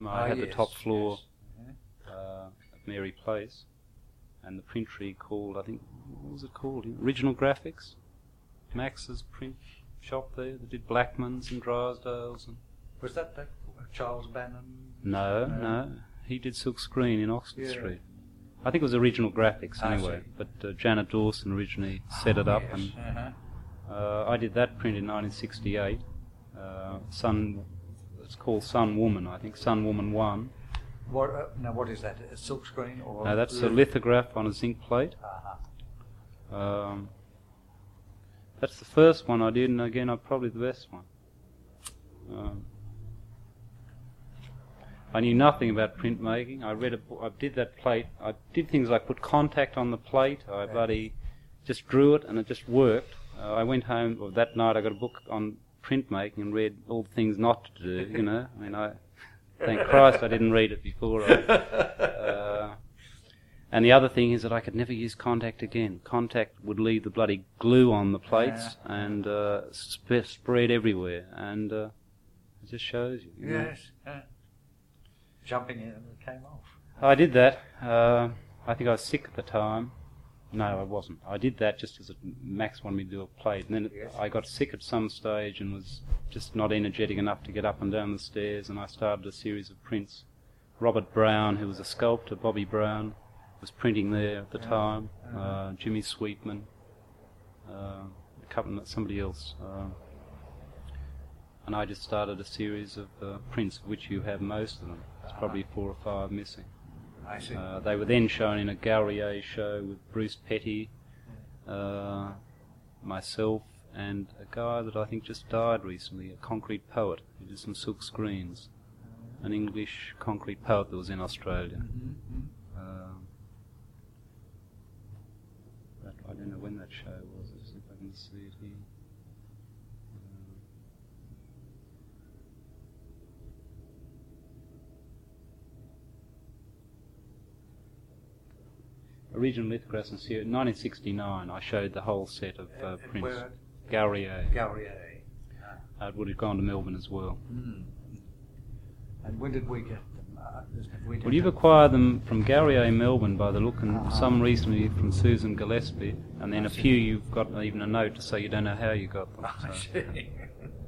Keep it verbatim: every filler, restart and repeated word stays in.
I oh, had yes, the top floor yes. uh, at Mary Place, and the printery called, I think, what was it called? Original Graphics? Max's print shop there that did Blackman's and Drysdale's. And Was that, that Charles Bannon? no, no, no, he did Silk Screen in Oxford yeah. Street. I think it was Original Graphics anyway, but uh, Janet Dawson originally set oh, it up, yes. and uh-huh. uh, I did that print in nineteen sixty-eight. Uh, Sun, it's called Sun Woman, I think, Sun Woman One. What, uh, now what is that, a silk screen? Or no, that's a lithograph on a zinc plate. Uh-huh. Um, that's the first one I did, and again, I'm probably the best one. Um, I knew nothing about printmaking. I read a book, I did that plate. I did things like put contact on the plate. I bloody just drew it, and it just worked. Uh, I went home, or that night I got a book on printmaking and read all the things not to do, you know. I mean, I thank Christ I didn't read it before. I, uh, and the other thing is that I could never use contact again. Contact would leave the bloody glue on the plates yeah. and uh, sp- spread everywhere, and uh, it just shows you. you yes. Uh, jumping in and it came off. I did that. Uh, I think I was sick at the time. No, I wasn't. I did that just as a, Max wanted me to do a plate, and then it, yes. I got sick at some stage and was just not energetic enough to get up and down the stairs, and I started a series of prints. Robert Brown, who was a sculptor, Bobby Brown, was printing there at the yeah. time. Uh, Jimmy Sweetman, uh, a couple, somebody else, uh, and I just started a series of uh, prints, of which you have most of them. There's probably four or five missing. I see. Uh, they were then shown in a Gallery show with Bruce Petty, uh, myself, and a guy that I think just died recently, a concrete poet who did some silk screens, an English concrete poet that was in Australia. Mm-hmm. Uh, that, I don't know when that show was. Let's see if I can see it here. Original lithographs and series. nineteen sixty-nine, I showed the whole set of uh, prints. Where? Gallery. Gallery. Uh, it would have gone to Melbourne as well. Mm. And when did we get them? Uh, we well, you've acquired them from Gallery Melbourne by the look, and uh-huh. some recently from Susan Gillespie, and then a few you've got even a note to say you don't know how you got them. I So. see.